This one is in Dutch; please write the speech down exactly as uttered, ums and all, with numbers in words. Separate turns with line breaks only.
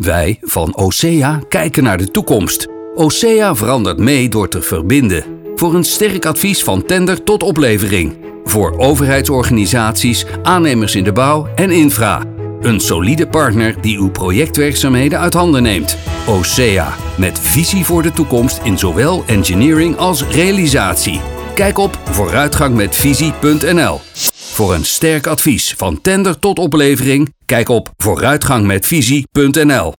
Wij van Osea kijken naar de toekomst. Osea verandert mee door te verbinden. Voor een sterk advies van tender tot oplevering. Voor overheidsorganisaties, aannemers in de bouw en infra. Een solide partner die uw projectwerkzaamheden uit handen neemt. Osea, met visie voor de toekomst in zowel engineering als realisatie. Kijk op vooruitgangmetvisie punt n l. Voor een sterk advies van tender tot oplevering, kijk op vooruitgangmetvisie punt n l.